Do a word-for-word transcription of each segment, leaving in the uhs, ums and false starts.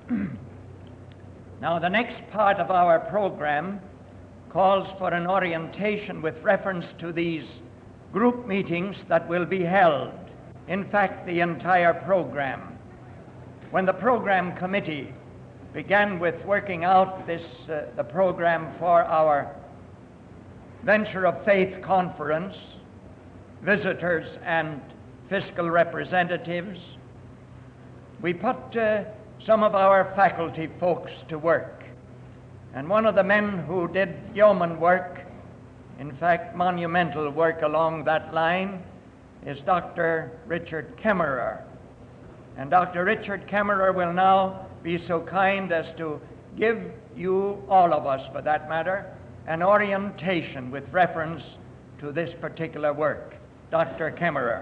Now, the next part of our program calls for an orientation with reference to these group meetings that will be held. In fact, the entire program. When the program committee began with working out this, uh, the program for our Venture of Faith conference, visitors and fiscal representatives, we put uh, some of our faculty folks to work. And one of the men who did yeoman work, in fact monumental work along that line, is Doctor Richard Kemmerer. And Doctor Richard Kemmerer will now be so kind as to give you, all of us for that matter, an orientation with reference to this particular work. Doctor Kemmerer.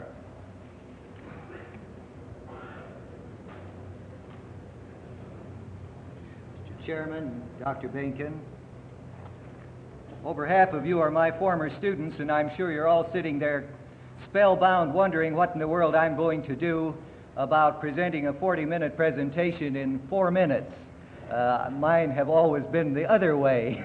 Mister Chairman, Doctor Benkin, over half of you are my former students, and I'm sure you're all sitting there spellbound wondering what in the world I'm going to do about presenting a forty-minute presentation in four minutes. Uh, mine have always been the other way.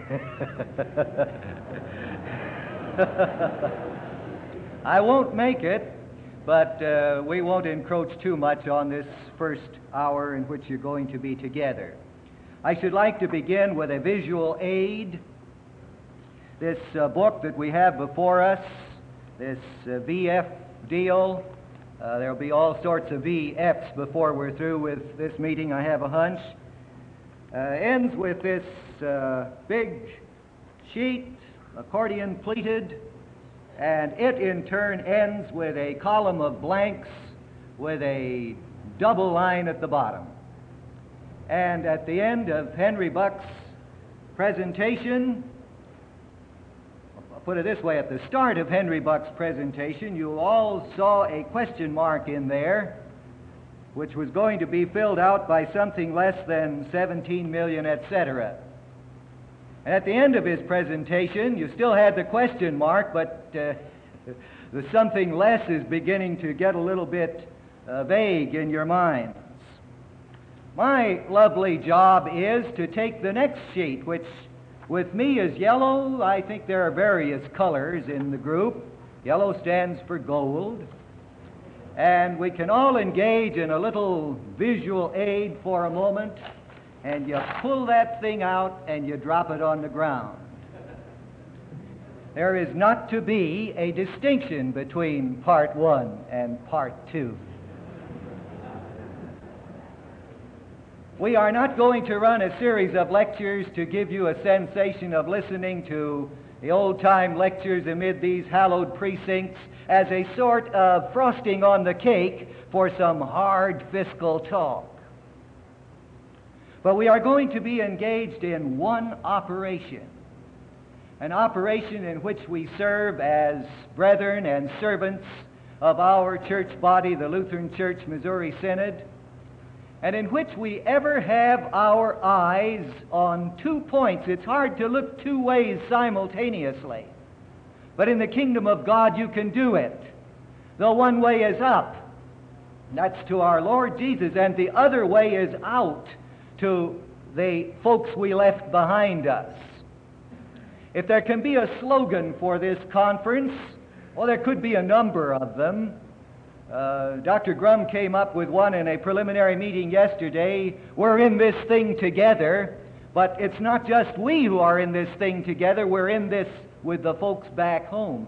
I won't make it, but uh, we won't encroach too much on this first hour in which you're going to be together. I should like to begin with a visual aid. This uh, book that we have before us, this uh, V F deal, uh, there'll be all sorts of V Fs before we're through with this meeting, I have a hunch, uh, ends with this uh, big sheet, accordion pleated, and it in turn ends with a column of blanks with a double line at the bottom. And at the end of Henry Buck's presentation, I'll put it this way, at the start of Henry Buck's presentation, you all saw a question mark in there, which was going to be filled out by something less than seventeen million, et cetera. And at the end of his presentation, you still had the question mark, but uh, the something less is beginning to get a little bit uh, vague in your minds. My lovely job is to take the next sheet, which with me is yellow. I think there are various colors in the group. Yellow stands for gold. And we can all engage in a little visual aid for a moment, and you pull that thing out and you drop it on the ground. There is not to be a distinction between part one and part two. We are not going to run a series of lectures to give you a sensation of listening to the old-time lectures amid these hallowed precincts as a sort of frosting on the cake for some hard fiscal talk. But we are going to be engaged in one operation, an operation in which we serve as brethren and servants of our church body, the Lutheran Church Missouri Synod, and in which we ever have our eyes on two points. It's hard to look two ways simultaneously, but in the kingdom of God you can do it. The one way is up, that's to our Lord Jesus, and the other way is out to the folks we left behind us. If there can be a slogan for this conference, well, there could be a number of them. Uh, Doctor Grum came up with one in a preliminary meeting yesterday. We're in this thing together, but it's not just we who are in this thing together. We're in this with the folks back home.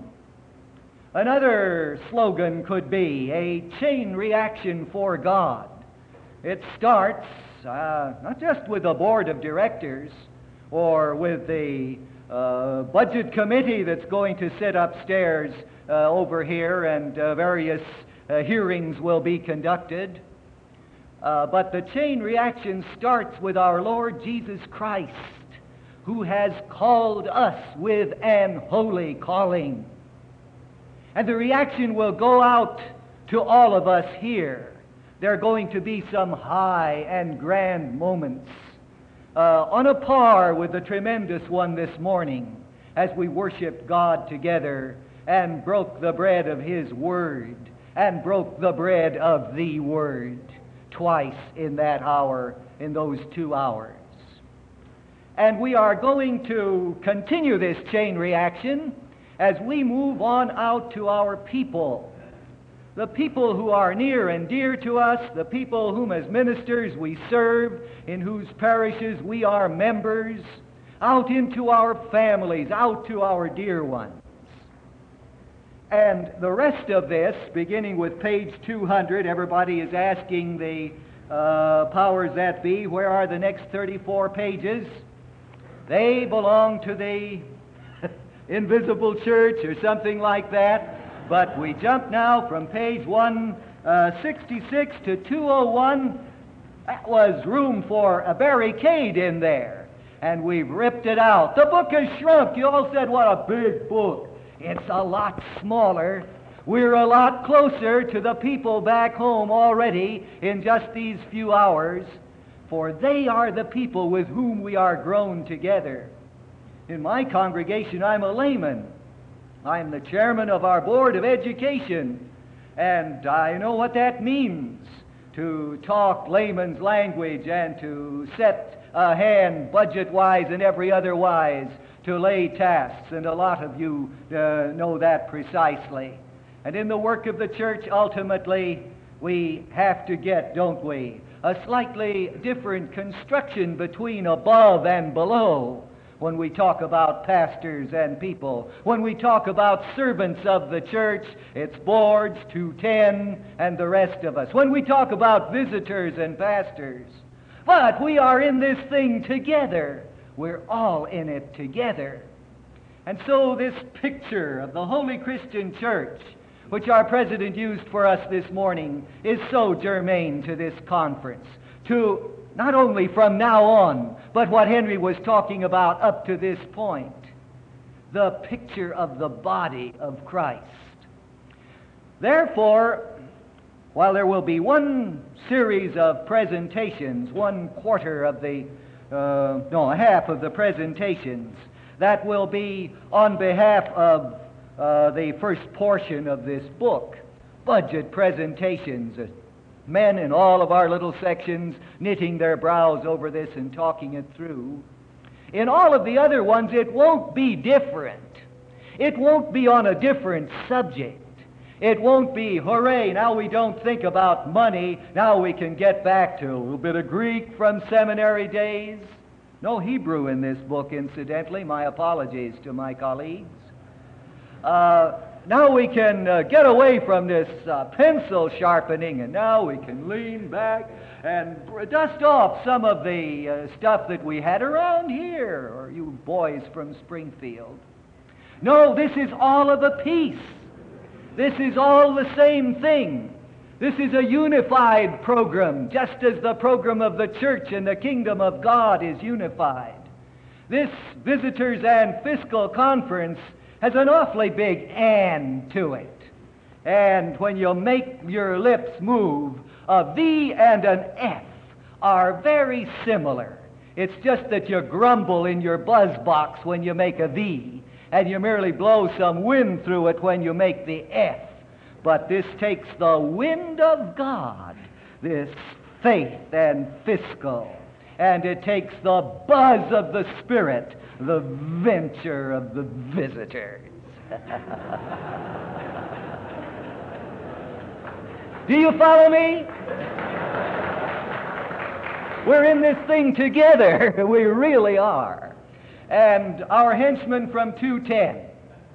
Another slogan could be a chain reaction for God. It starts uh, not just with the board of directors or with the uh, budget committee that's going to sit upstairs uh, over here, and uh, various Uh, hearings will be conducted. Uh, but the chain reaction starts with our Lord Jesus Christ, who has called us with an holy calling. And the reaction will go out to all of us here. There are going to be some high and grand moments uh, on a par with the tremendous one this morning as we worshiped God together and broke the bread of His Word and broke the bread of the Word twice in that hour in those two hours. And we are going to continue this chain reaction as we move on out to our people. The people who are near and dear to us, the people whom as ministers we serve, in whose parishes we are members, out into our families, out to our dear ones. And the rest of this, beginning with page two hundred, everybody is asking the uh, powers that be, where are the next thirty-four pages? They belong to the invisible church or something like that. But we jump now from page one sixty-six to two oh one. That was room for a barricade in there. And we've ripped it out. The book has shrunk. You all said, what a big book. It's a lot smaller. We're a lot closer to the people back home already in just these few hours. For they are the people with whom we are grown together. In my congregation, I'm a layman. I'm the chairman of our Board of Education, and I know what that means, to talk layman's language and to set a hand budget-wise and every other wise to lay tasks, and a lot of you uh, know that precisely. And in the work of the church, ultimately, we have to get, don't we, a slightly different construction between above and below. When we talk about pastors and people, when we talk about servants of the church, it's boards, two ten, and the rest of us. When we talk about visitors and pastors. But we are in this thing together. We're all in it together. And so this picture of the Holy Christian Church, which our president used for us this morning, is so germane to this conference. To not only from now on, but what Henry was talking about up to this point. The picture of the body of Christ. Therefore, while there will be one series of presentations, one quarter of the, uh, no, half of the presentations, that will be on behalf of uh, the first portion of this book, budget presentations, men in all of our little sections knitting their brows over this and talking it through. In all of the other ones, it won't be different. It won't be on a different subject. It won't be, hooray, now we don't think about money, now we can get back to a little bit of Greek from seminary days. No Hebrew in this book, incidentally. My apologies to my colleagues. Uh, Now we can uh, get away from this uh, pencil sharpening, and now we can lean back and dust off some of the uh, stuff that we had around here, or you boys from Springfield. No, this is all of a piece. This is all the same thing. This is a unified program, just as the program of the church and the kingdom of God is unified. This Visitors and Fiscal Conference has an awfully big "and" to it. And when you make your lips move, a V and an F are very similar. It's just that you grumble in your buzz box when you make a V, and you merely blow some wind through it when you make the F. But this takes the wind of God, this faith and fiscal, and it takes the buzz of the Spirit, the venture of the visitors. Do you follow me? We're in this thing together. We really are. And our henchman from two ten.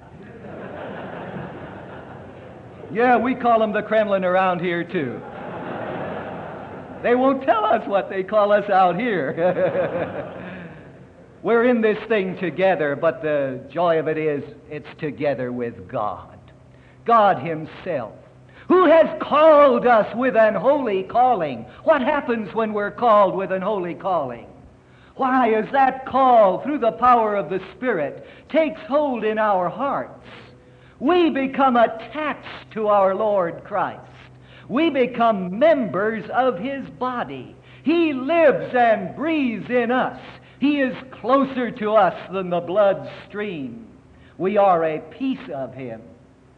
Yeah, we call them the Kremlin around here, too. They won't tell us what they call us out here. We're in this thing together, but the joy of it is it's together with God. God Himself, who has called us with an holy calling. What happens when we're called with an holy calling? Why, as that call through the power of the Spirit takes hold in our hearts, we become attached to our Lord Christ. We become members of His body. He lives and breathes in us. He is closer to us than the blood stream. We are a piece of Him.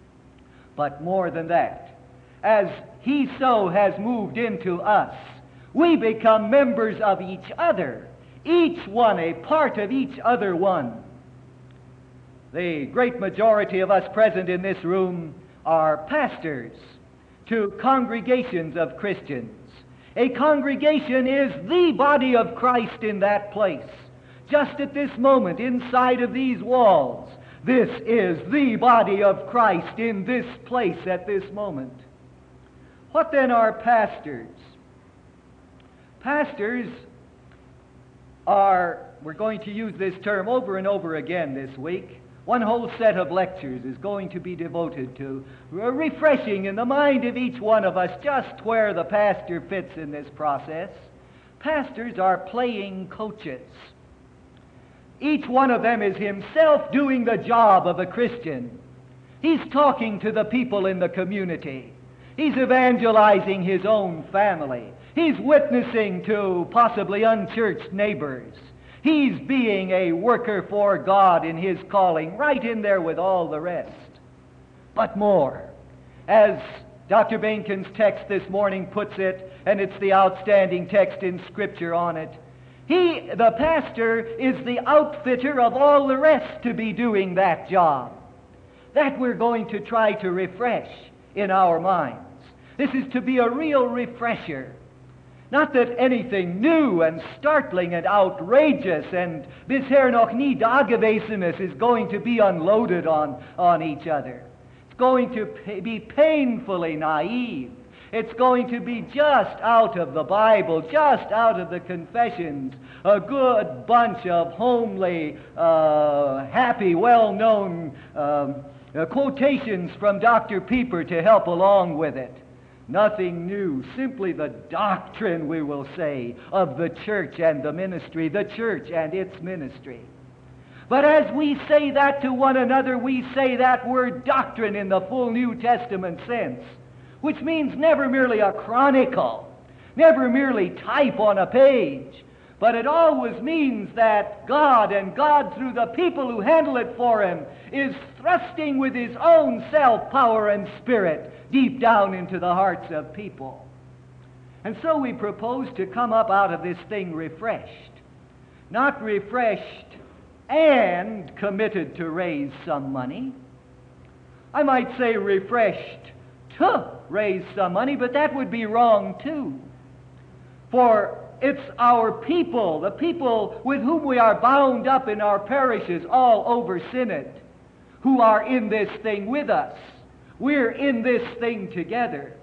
But more than that, as He so has moved into us, We become members of each other, each one a part of each other one. The great majority of us present in this room are pastors to congregations of Christians. A congregation is the body of Christ in that place. Just at this moment, inside of these walls, this is the body of Christ in this place at this moment. What then are pastors? Pastors are, we're going to use this term over and over again this week. One whole set of lectures is going to be devoted to refreshing in the mind of each one of us just where the pastor fits in this process. Pastors are playing coaches. Each one of them is himself doing the job of a Christian. He's talking to the people in the community. He's evangelizing his own family. He's witnessing to possibly unchurched neighbors. He's being a worker for God in his calling, right in there with all the rest. But more, as Doctor Bainkin's text this morning puts it, and it's the outstanding text in Scripture on it, he, the pastor, is the outfitter of all the rest to be doing that job. That we're going to try to refresh in our minds. This is to be a real refresher. Not that anything new and startling and outrageous and bisher noch nie dagewesenes is going to be unloaded on, on each other. It's going to be painfully naive. It's going to be just out of the Bible, just out of the confessions, a good bunch of homely, uh, happy, well-known um, uh, quotations from Doctor Pieper to help along with it. Nothing new, simply the doctrine, we will say, of the church and the ministry, the church and its ministry. But as we say that to one another, we say that word doctrine in the full New Testament sense, which means never merely a chronicle, never merely type on a page, but it always means that God, and God through the people who handle it for Him, is thrusting with His own self-power and spirit deep down into the hearts of people. And so we propose to come up out of this thing refreshed. Not refreshed and committed to raise some money. I might say refreshed to raise some money, but that would be wrong too. For it's our people, the people with whom we are bound up in our parishes all over Synod, who are in this thing with us. We're in this thing together.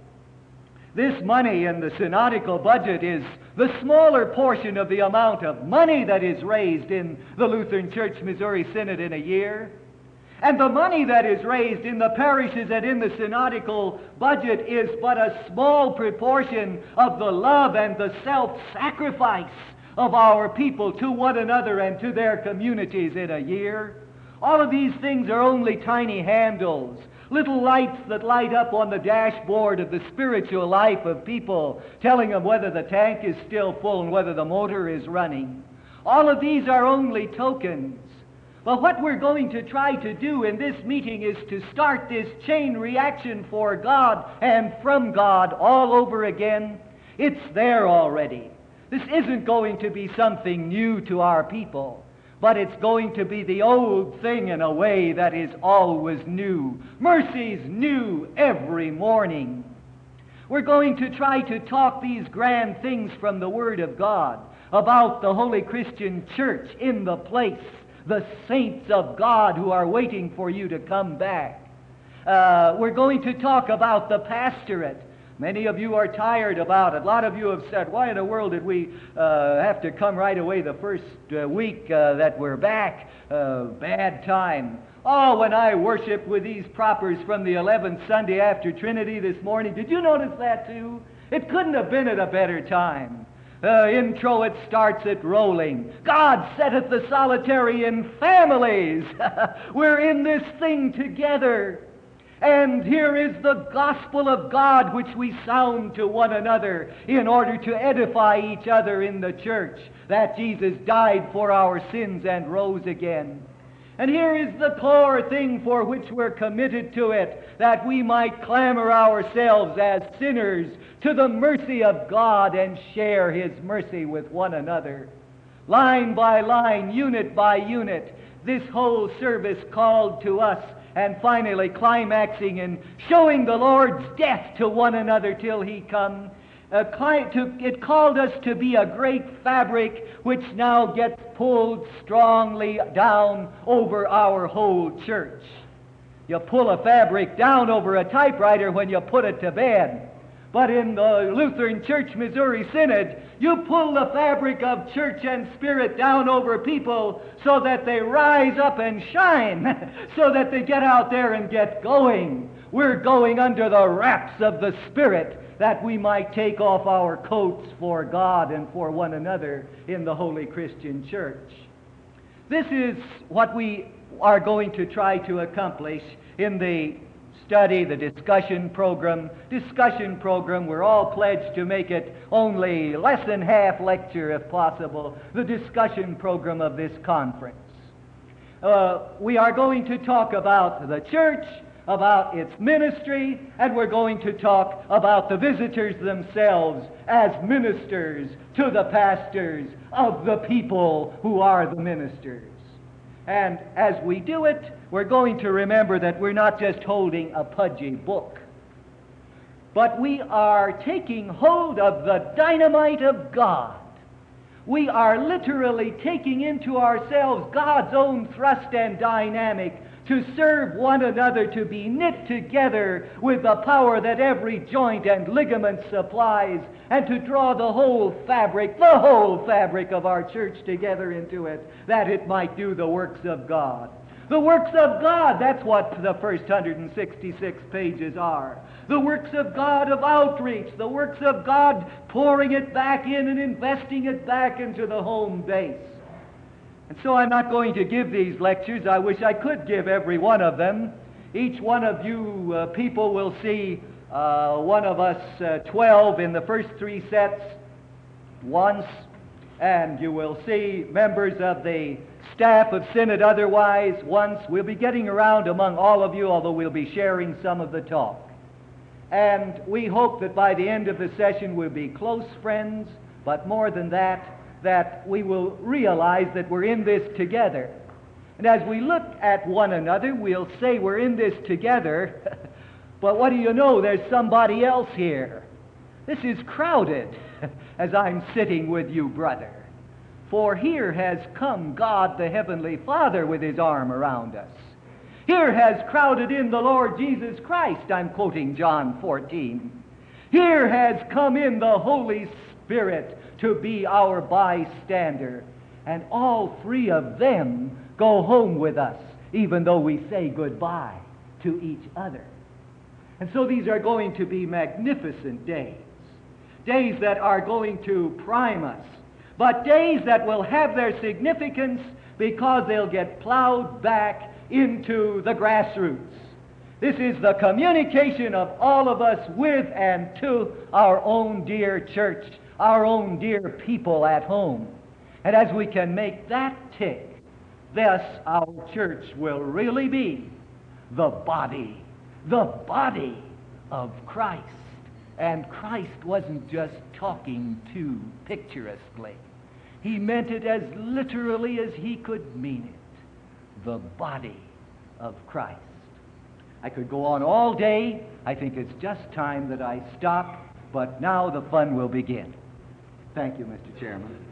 This money in the synodical budget is the smaller portion of the amount of money that is raised in the Lutheran Church Missouri Synod in a year. And the money that is raised in the parishes and in the synodical budget is but a small proportion of the love and the self-sacrifice of our people to one another and to their communities in a year. All of these things are only tiny handles, little lights that light up on the dashboard of the spiritual life of people, telling them whether the tank is still full and whether the motor is running. All of these are only tokens. But what we're going to try to do in this meeting is to start this chain reaction for God and from God all over again. It's there already. This isn't going to be something new to our people, but it's going to be the old thing in a way that is always new. Mercy's new every morning. We're going to try to talk these grand things from the Word of God about the Holy Christian Church in the place, the saints of God who are waiting for you to come back. Uh, we're going to talk about the pastorate. Many of you are tired about it. A lot of you have said, why in the world did we uh, have to come right away the first uh, week uh, that we're back? Uh, bad time. Oh, when I worshiped with these propers from the eleventh Sunday after Trinity this morning, did you notice that too? It couldn't have been at a better time. Uh, intro, it starts it rolling. God setteth the solitary in families. We're in this thing together. And here is the gospel of God which we sound to one another in order to edify each other in the church, that Jesus died for our sins and rose again. And here is the core thing for which we're committed to it, that we might clamor ourselves as sinners to the mercy of God and share His mercy with one another. Line by line, unit by unit, this whole service called to us, and finally climaxing in showing the Lord's death to one another till He come. Uh, to, it called us to be a great fabric which now gets pulled strongly down over our whole church. You pull a fabric down over a typewriter when you put it to bed. But in the Lutheran Church Missouri Synod, you pull the fabric of church and spirit down over people so that they rise up and shine, so that they get out there and get going. We're going under the wraps of the Spirit, that we might take off our coats for God and for one another in the Holy Christian Church. This is what we are going to try to accomplish in the study, the discussion program. Discussion program, we're all pledged to make it only less than half lecture if possible, the discussion program of this conference. Uh, we are going to talk about the church, about its ministry, and we're going to talk about the visitors themselves as ministers to the pastors of the people who are the ministers. And as we do it, we're going to remember that we're not just holding a pudgy book, but we are taking hold of the dynamite of God. We are literally taking into ourselves God's own thrust and dynamic to serve one another, to be knit together with the power that every joint and ligament supplies, and to draw the whole fabric, the whole fabric of our church together into it, that it might do the works of God. The works of God, that's what the first one hundred sixty-six pages are. The works of God of outreach, the works of God pouring it back in and investing it back into the home base. And so I'm not going to give these lectures. I wish I could give every one of them. Each one of you uh, people will see uh, one of us uh, twelve in the first three sets once, and you will see members of the staff of Synod otherwise once. We'll be getting around among all of you, although we'll be sharing some of the talk. And we hope that by the end of the session we'll be close friends, but more than that, that we will realize that we're in this together. And as we look at one another, we'll say we're in this together, but what do you know? There's somebody else here. This is crowded as I'm sitting with you, brother. For here has come God the Heavenly Father with His arm around us. Here has crowded in the Lord Jesus Christ, I'm quoting John fourteen. Here has come in the Holy Spirit to be our bystander. And all three of them go home with us, even though we say goodbye to each other. And so these are going to be magnificent days. Days that are going to prime us, but days that will have their significance because they'll get plowed back into the grassroots. This is the communication of all of us with and to our own dear church, our own dear people at home. And as we can make that tick, thus our church will really be the body, the body of Christ. And Christ wasn't just talking too picturesquely. He meant it as literally as he could mean it. The body of Christ. I could go on all day. I think it's just time that I stop, but now the fun will begin. Thank you, Mister Chairman.